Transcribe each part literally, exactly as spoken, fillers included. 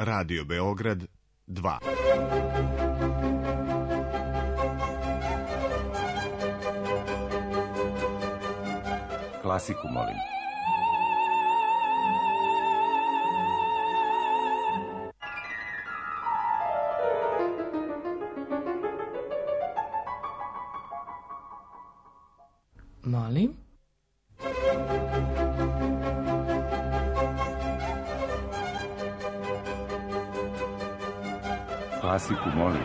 Radio Beograd dva. Klasiku molim. Molim? Klasiku molim.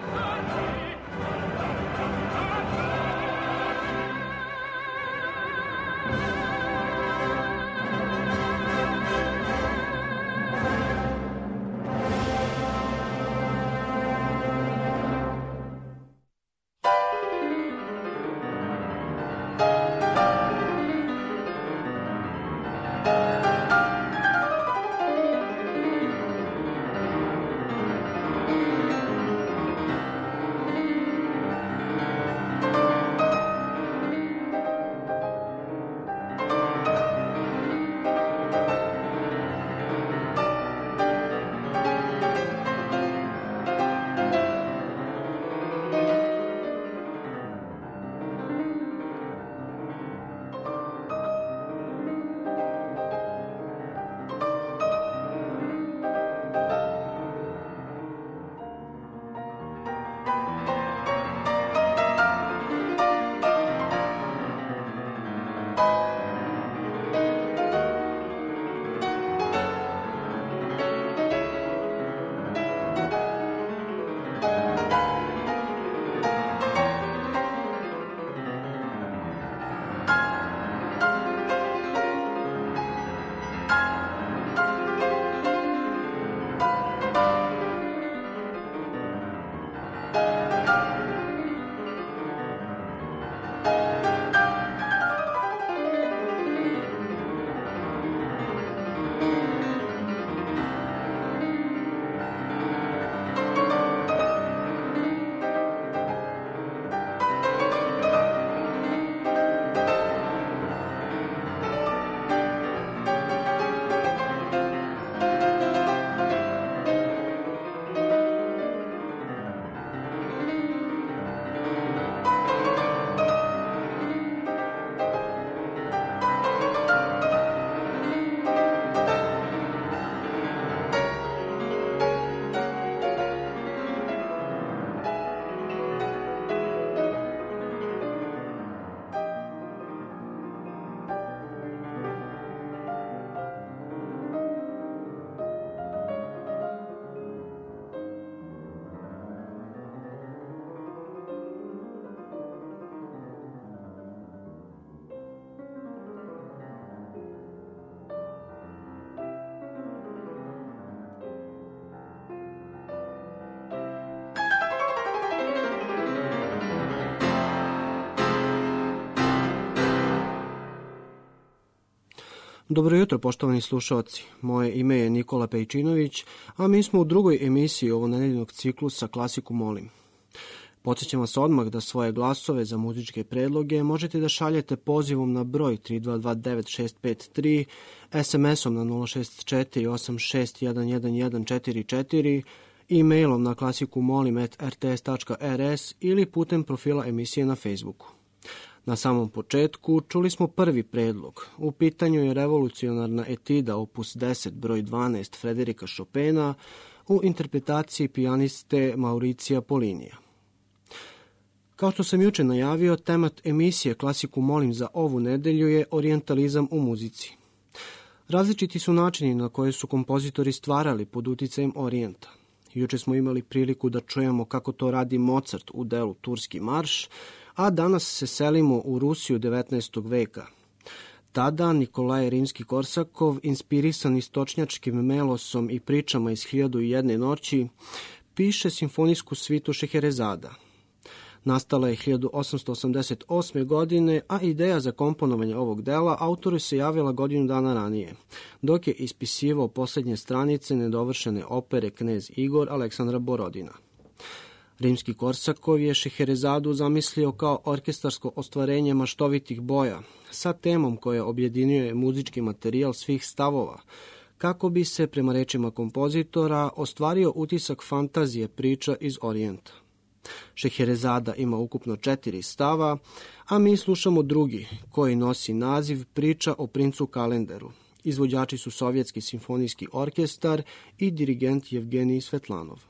Dobro jutro, poštovani slušalci. Moje ime je Nikola Pejčinović, a mi smo u drugoj emisiji ovonedeljnog ciklusa Klasiku molim. Podsjećam vas odmah da svoje glasove za muzičke predloge možete da šaljete pozivom na broj tri dva dva devet šest pet tri, es em esom na nula šest četiri osam šest jedan jedan jedan četiri četiri, e-mailom na klasikumolim at r t s tačka r s ili putem profila emisije na Facebooku. Na samom početku čuli smo prvi predlog. U pitanju je revolucionarna etida opus deset broj dvanaest Frederika Chopina u interpretaciji pijaniste Mauricija Polinija. Kao što sam juče najavio, temat emisije Klasiku molim za ovu nedelju je orijentalizam u muzici. Različiti su načini na koje su kompozitori stvarali pod uticajem orijenta. Juče smo imali priliku da čujemo kako to radi Mozart u delu Turski marš, a danas se selimo u Rusiju devetnaestog veka. Tada Nikolaj Rimski-Korsakov, inspirisan istočnjačkim melosom i pričama iz Hiljadu i jedne noći, piše simfonijsku svitu Šeherezada. Nastala je hiljadu osamsto osamdeset osme. godine, a ideja za komponovanje ovog dela autoru se javila godinu dana ranije, dok je ispisivao posljednje stranice nedovršene opere Knez Igor Aleksandra Borodina. Rimski-Korsakov je Šeherezadu zamislio kao orkestarsko ostvarenje maštovitih boja, sa temom koja objedinjuje muzički materijal svih stavova, kako bi se, prema rečima kompozitora, ostvario utisak fantazije priča iz Orijenta. Šeherezada ima ukupno četiri stava, a mi slušamo drugi, koji nosi naziv Priča o princu Kalenderu. Izvođači su Sovjetski simfonijski orkestar i dirigent Jevgenij Svetlanov.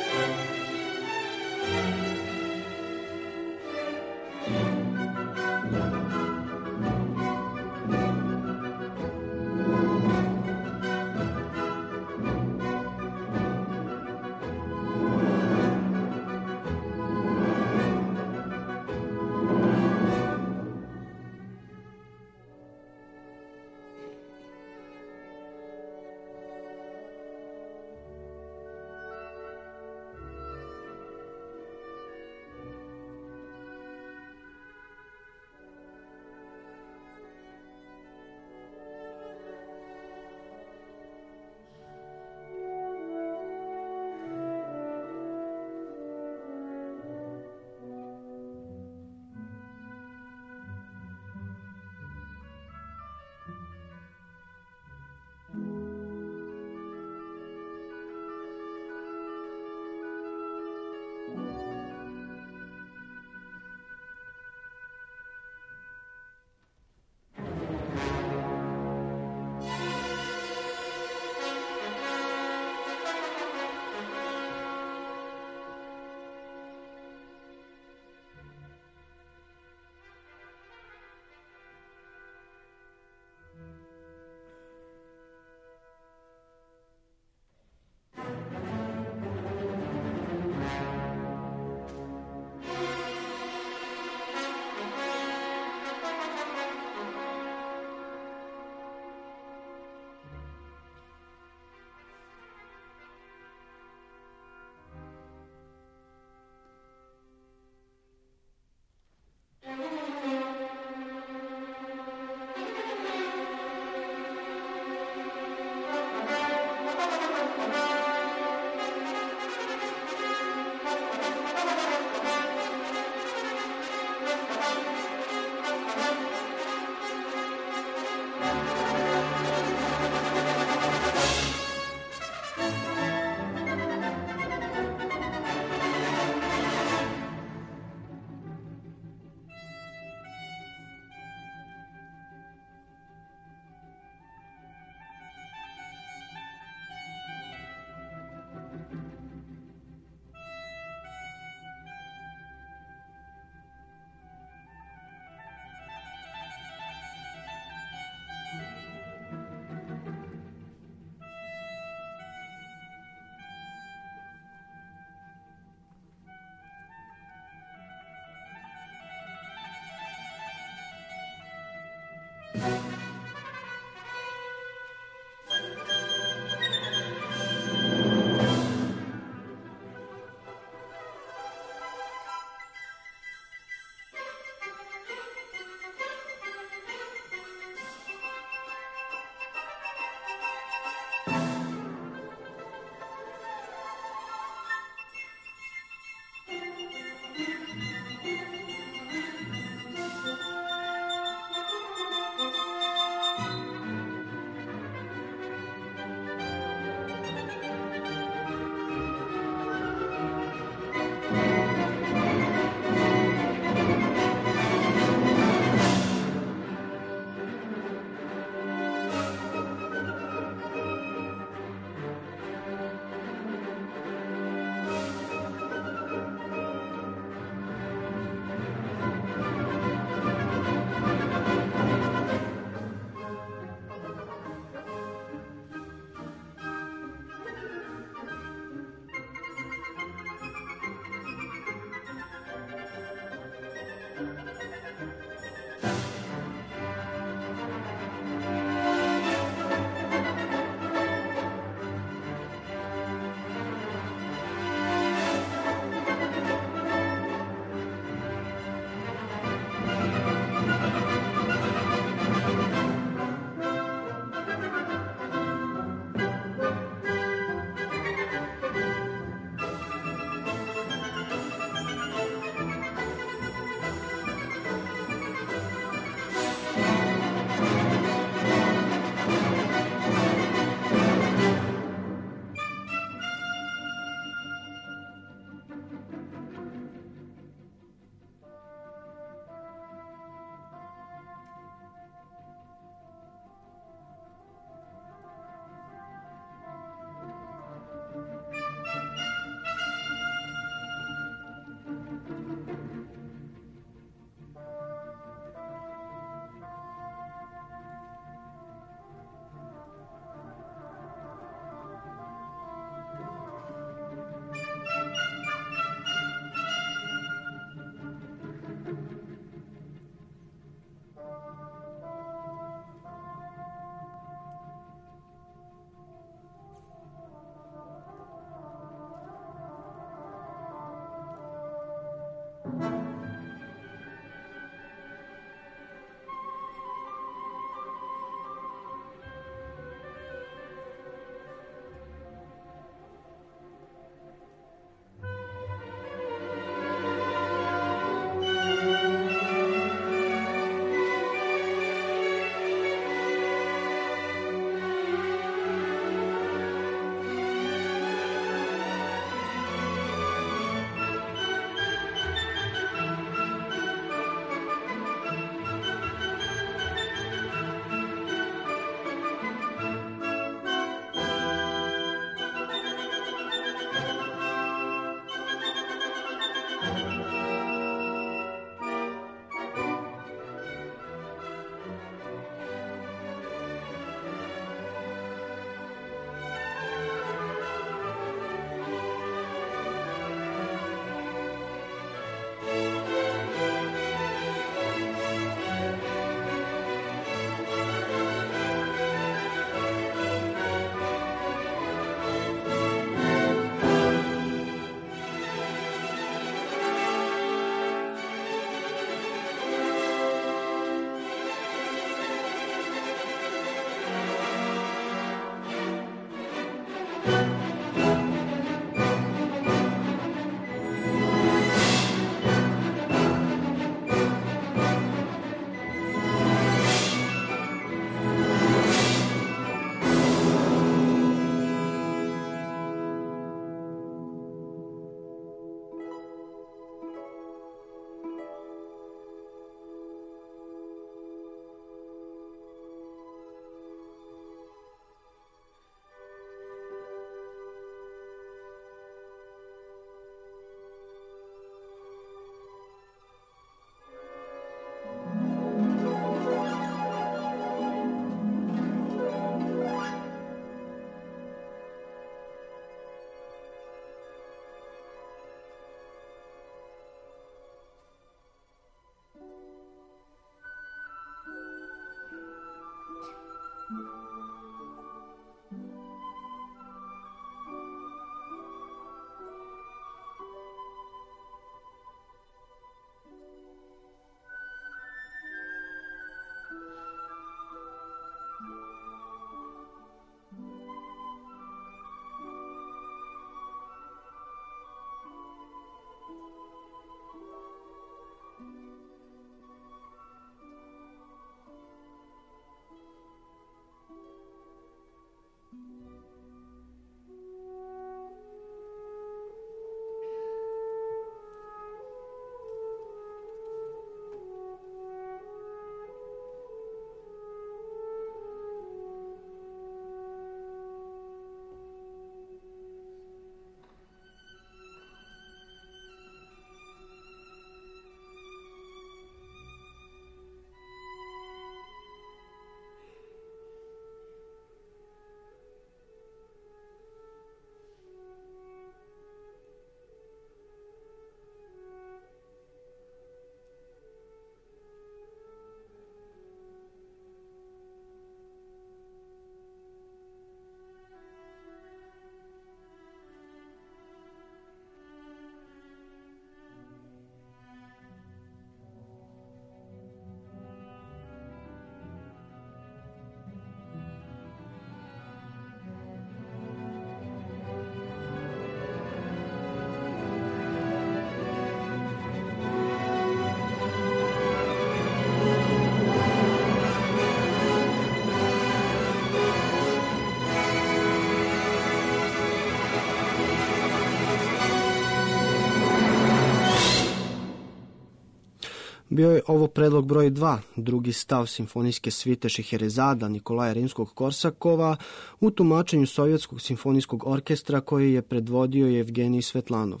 Bio je ovo predlog broj dva, drugi stav simfonijske svite Šeherezada Nikolaja Rimskog-Korsakova u tumačenju Sovjetskog simfonijskog orkestra koji je predvodio Jevgenij Svetlanov.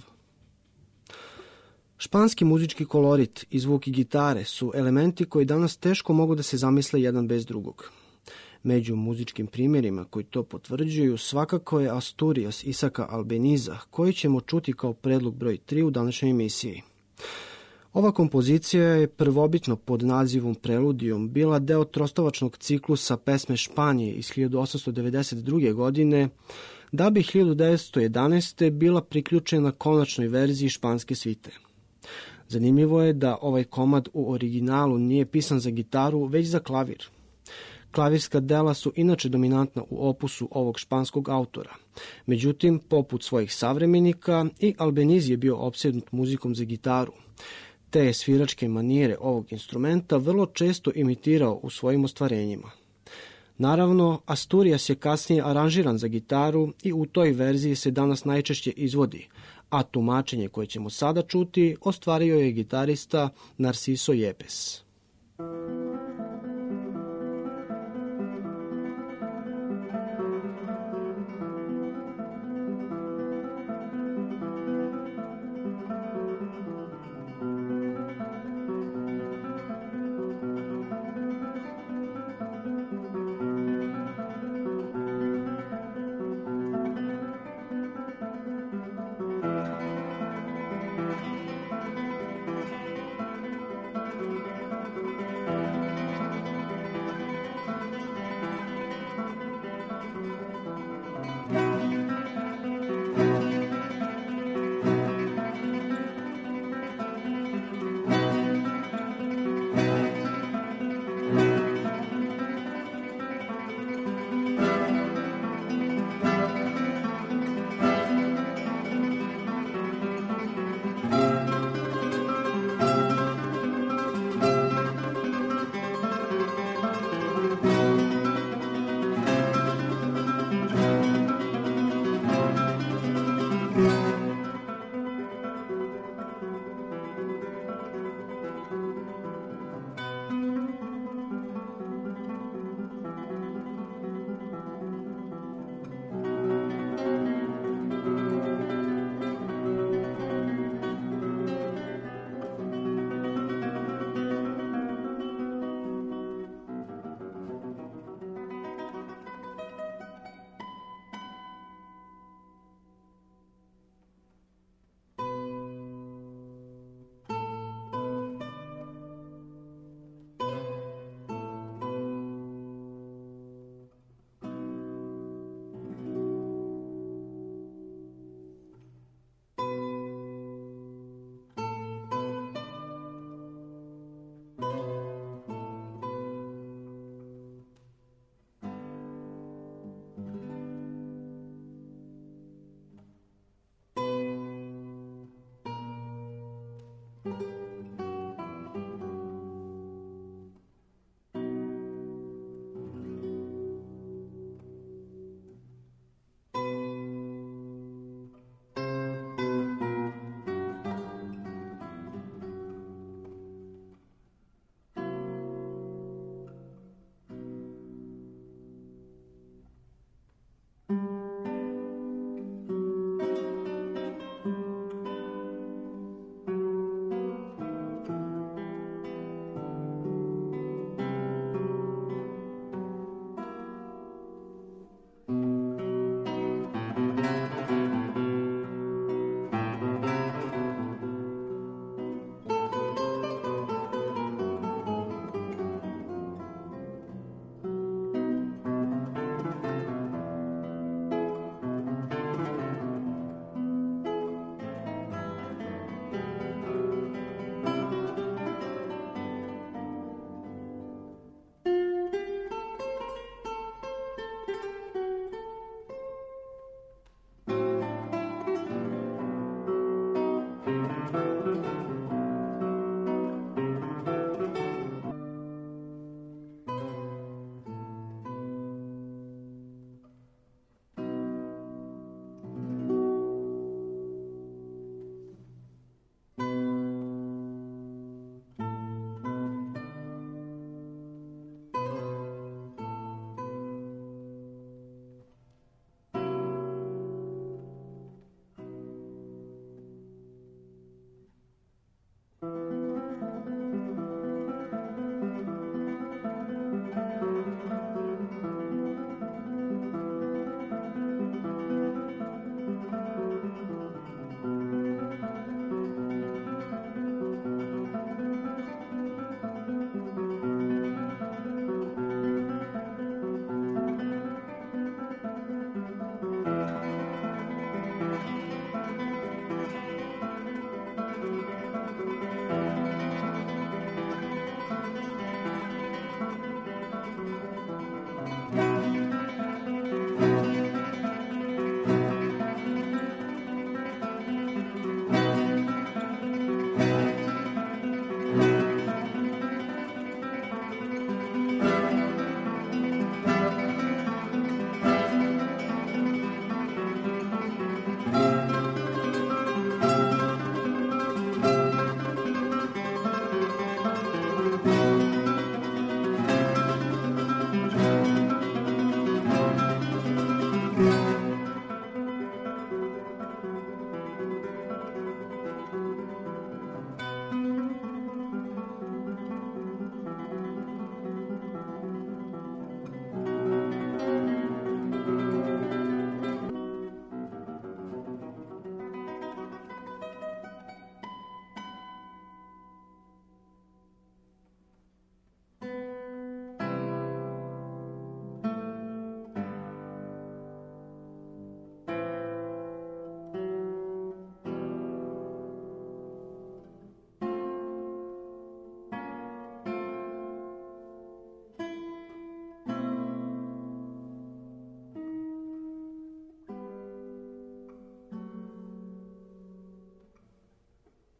Španski muzički kolorit i zvuki gitare su elementi koji danas teško mogu da se zamisle jedan bez drugog. Među muzičkim primjerima koji to potvrđuju svakako je Asturias Isaka Albeniza, koji ćemo čuti kao predlog broj tri u današnjoj emisiji. Ova kompozicija je prvobitno pod nazivom Preludijom bila deo trostovačnog ciklusa pesme Španije iz hiljadu osamsto devedeset druge. godine, da bi hiljadu devetsto jedanaeste. bila priključena konačnoj verziji španske svite. Zanimljivo je da ovaj komad u originalu nije pisan za gitaru, već za klavir. Klavirska dela su inače dominantna u opusu ovog španskog autora. Međutim, poput svojih savremenika, i Albeniz je bio opsednut muzikom za gitaru. Te je sviračke manire ovog instrumenta vrlo često imitirao u svojim ostvarenjima. Naravno, Asturias je kasnije aranžiran za gitaru i u toj verziji se danas najčešće izvodi, a tumačenje koje ćemo sada čuti ostvario je gitarista Narciso Yepes.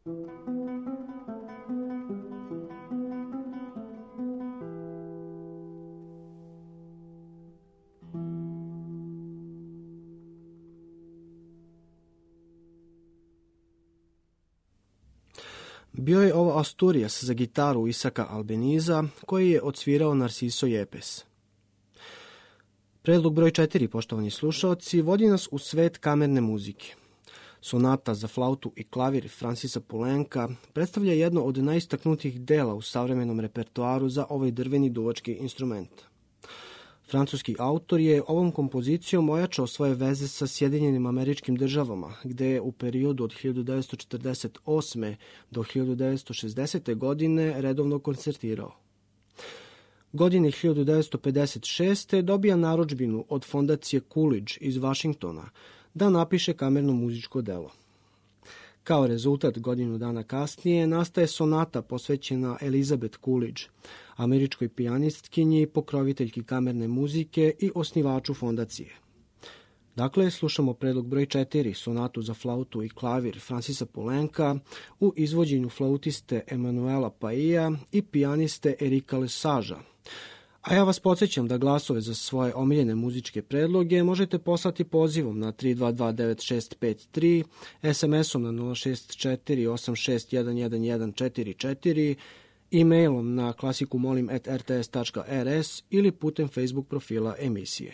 Bio je ovo Asturias za gitaru Isaka Albeniza, koji je odsvirao Narciso Yepes. Predlog broj četiri, poštovani slušaoci, vodi nas u svet kamerne muzike. Sonata za flautu i klavir Francisa Poulenca predstavlja jedno od najistaknutijih dela u savremenom repertoaru za ovaj drveni duvački instrument. Francuski autor je ovom kompozicijom ojačao svoje veze sa Sjedinjenim Američkim Državama, gde je u periodu od hiljadu devetsto četrdeset osme do hiljadu devetsto šezdesete godine redovno koncertirao. Godine hiljadu devetsto pedeset šeste dobija narudžbinu od fondacije Coolidge iz Vašingtona da napiše kamerno muzičko delo. Kao rezultat, godinu dana kasnije, nastaje sonata posvećena Elizabeth Coolidge, američkoj pijanistkinji, pokroviteljki kamerne muzike i osnivaču fondacije. Dakle, slušamo predlog broj četiri, sonatu za flautu i klavir Francisa Poulenca u izvođenju flautiste Emanuela Paija i pijaniste Erika Lesaža. A ja vas podsjećam da glasove za svoje omiljene muzičke predloge možete poslati pozivom na tri dva dva devet šest pet tri, es em esom na nula šest četiri osam šest jedan jedan jedan četiri četiri, e-mailom na klasikumolim at r t s tačka r s ili putem Facebook profila emisije.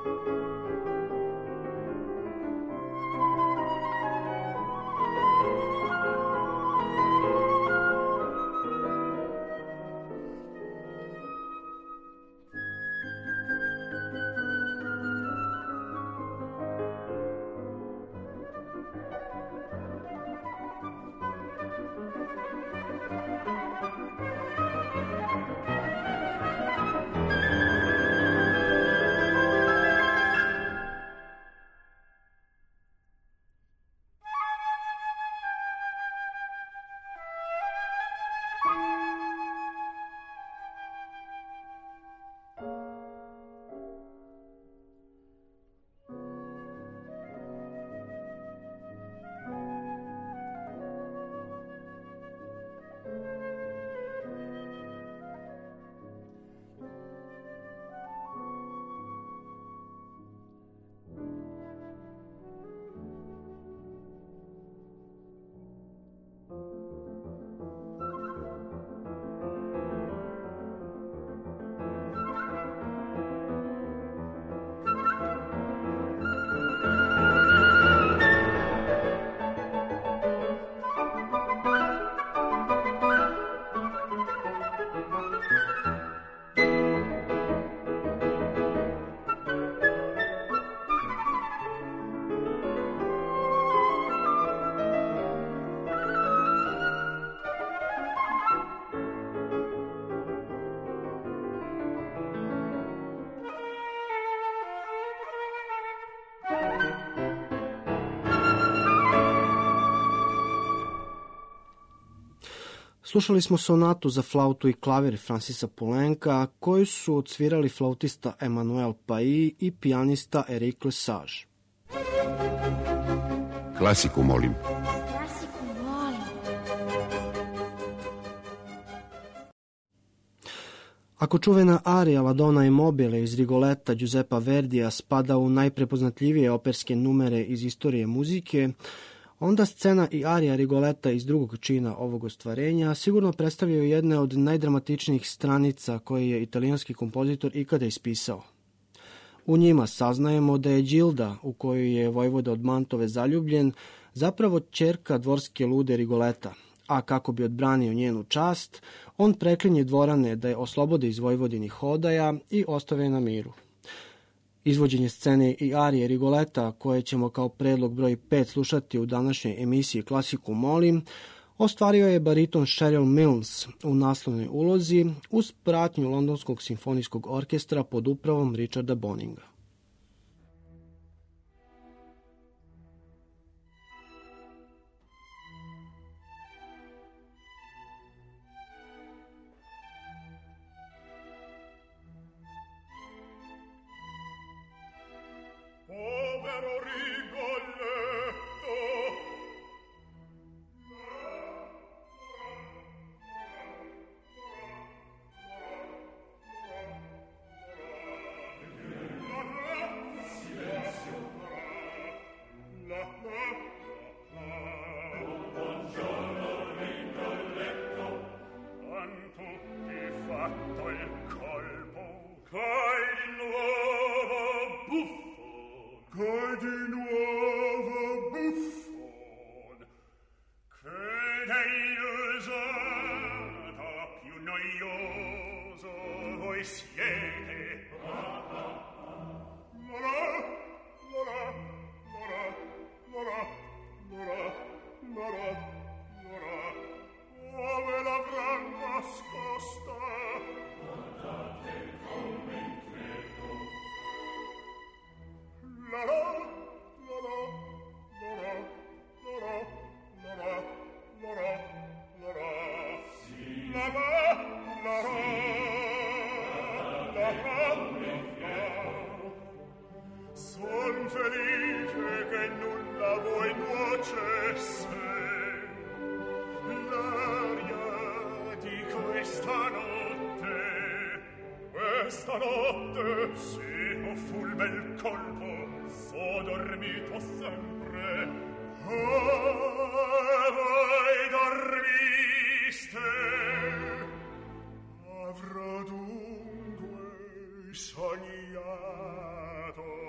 Slušali smo sonatu za flautu i klavir Francisa Poulenca, koju su odsvirali flautista Emmanuel Pailly i pijanista Eric Lesage. Klasiku, molim. Klasiku, molim. Ako čuvena arija La Donna e Mobile iz Rigoleta Giuseppa Verdija spada u najprepoznatljivije operske numere iz istorije muzike, onda scena i arija Rigoleta iz drugog čina ovog ostvarenja sigurno predstavljaju jedne od najdramatičnijih stranica koje je italijanski kompozitor ikada ispisao. U njima saznajemo da je Gilda, u koju je vojvoda od Mantove zaljubljen, zapravo ćerka dvorske lude Rigoleta, a kako bi odbranio njenu čast, on preklinje dvorane da je oslobode iz vojvodinih odaja i ostave na miru. Izvođenje scene i arije Rigoleta, koje ćemo kao predlog broj pet slušati u današnjoj emisiji Klasiku molim, ostvario je bariton Cheryl Milnes u naslovnoj ulozi uz pratnju Londonskog simfonijskog orkestra pod upravom Richarda Boninga. Povero Rigoletto, silenzio, la la buongiorno Rigoletto, han tutti fatto il colpo, c'hai di nuovo buffo. Che di nuovo buffon, che degli usato più noioso voi siete. La la, la la, la la, la la, la la, la la, ove l'avran nascosta? Guardate come credo. La la, la la, la la, la la, la la, la la, la la, la la, la la, la la. Son felice che nulla voi nuocesse, l'aria di questa notte, questa notte, sì, o fu il bel colpo, so dormito sempre. Ah, voi dormiste, avrò dunque sognato.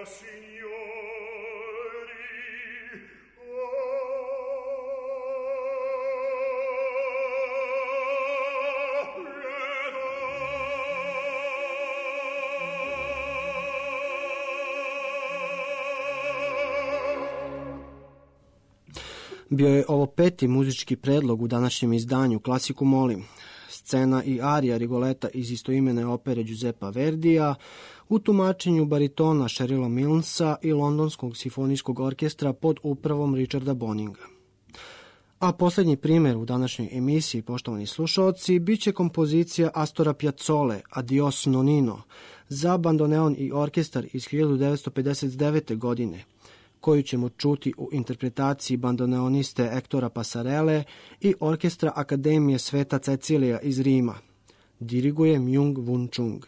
Bio je ovo peti muzički predlog u današnjem izdanju Klasiku molim. Scena i arija Rigoleta iz istoimene opere Giuseppa Verdija u tumačenju baritona Sherilla Milnsa i Londonskog simfonijskog orkestra pod upravom Richarda Boninga. A posljednji primjer u današnjoj emisiji, poštovani slušalci, bit će kompozicija Astora Piazzole Adios Nonino za bandoneon i orkestar iz hiljadu devetsto pedeset devete. godine, koju ćemo čuti u interpretaciji bandoneoniste Ektora Passarele i orkestra Akademije Sveta Cecilija iz Rima. Diriguje Myung Whun Chung.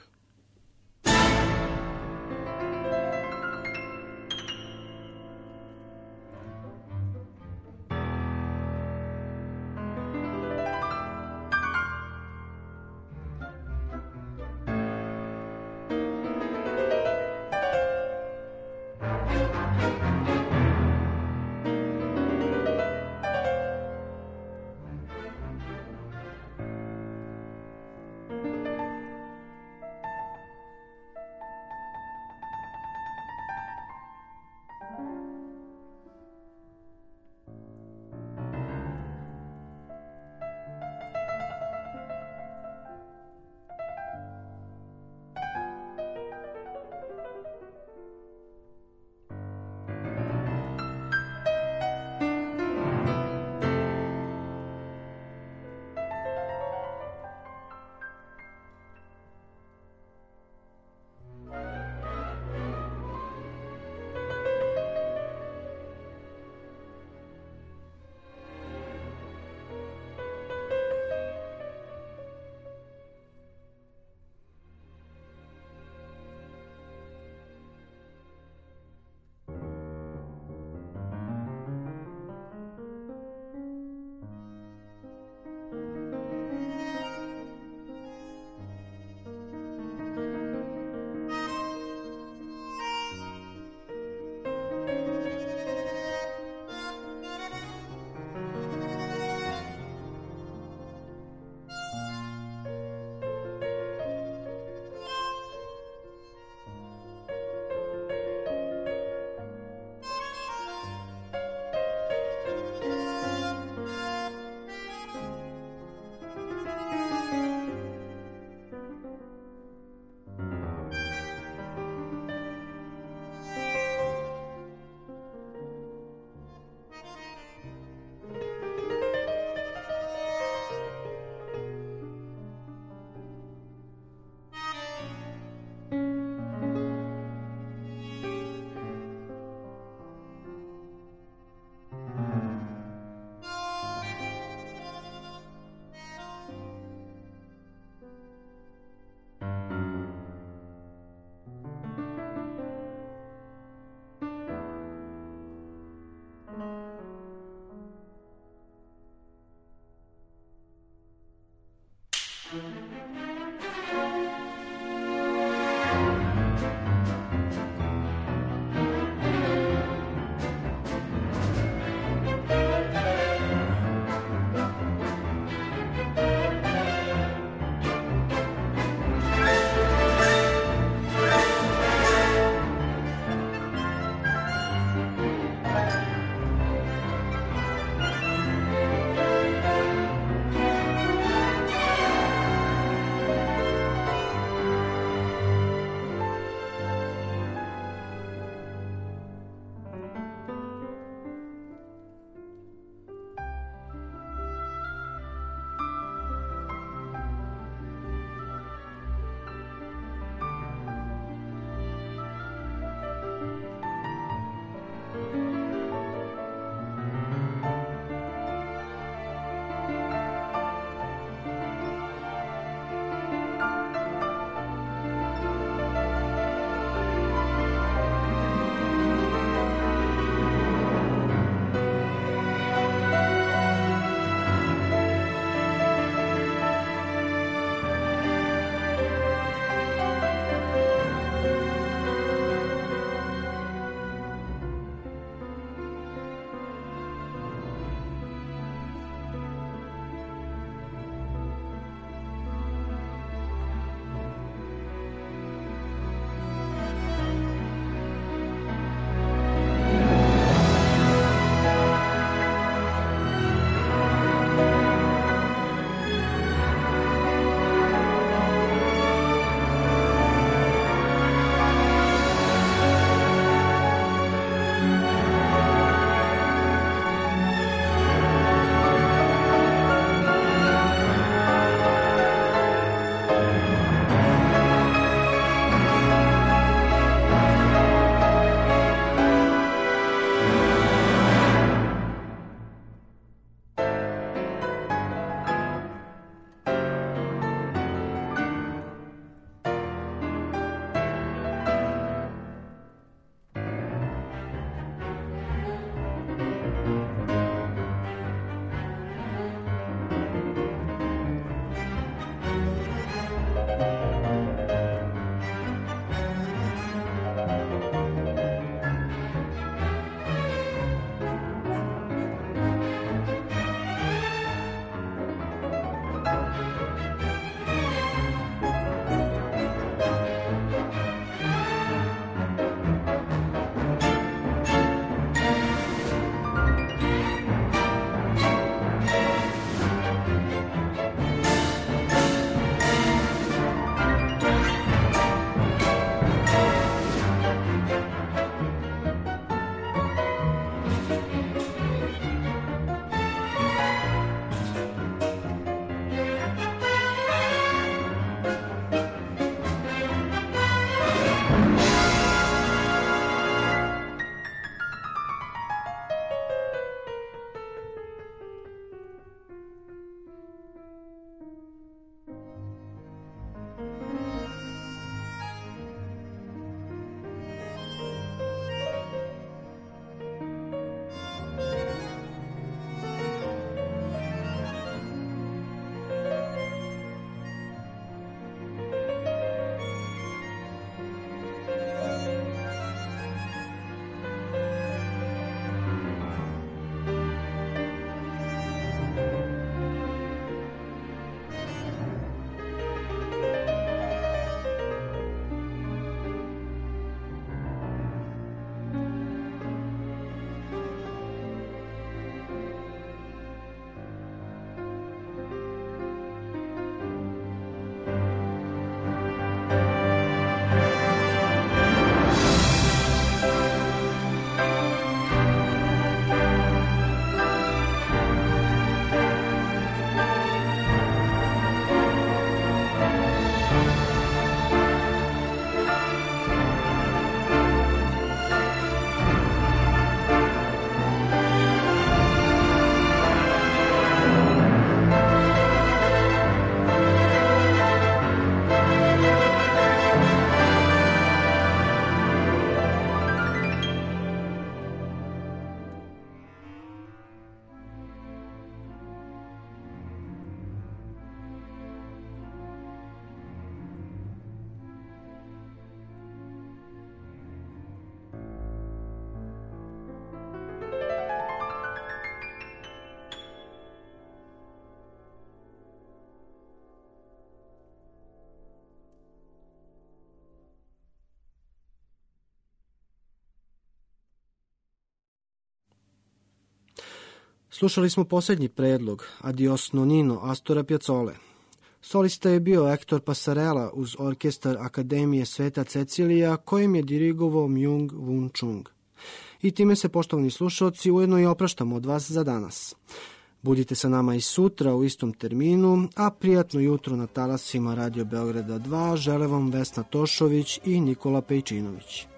Slušali smo posljednji predlog, Adios Nonino Astora Piazzole. Solista je bio Hector Passarella uz orkestar Akademije Sveta Cecilija, kojim je dirigovao Myung Whun Chung. I time se, poštovani slušalci, ujedno i opraštamo od vas za danas. Budite sa nama i sutra u istom terminu, a prijatno jutro na talasima Radio Beograda dva žele vam Vesna Tošović i Nikola Pejčinović.